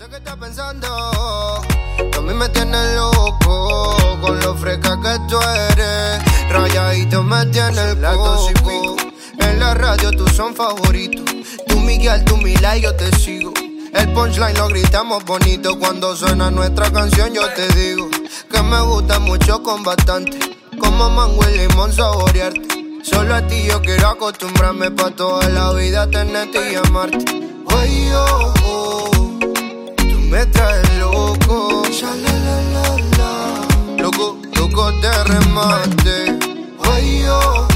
sé que estás pensando, a mí me tienes loco, con lo fresca que tú eres, rayadito me tienes el coco. En la radio tú son favoritos, tú Miguel, tú Mila y yo te sigo. El punchline lo gritamos bonito, cuando suena nuestra canción yo te digo que me gusta mucho con bastante, como mango y limón saborearte. Solo a ti yo quiero acostumbrarme pa' toda la vida tenerte y amarte. Ay, oh, oh, tú me traes loco, loco, loco de remate. Ay, oh,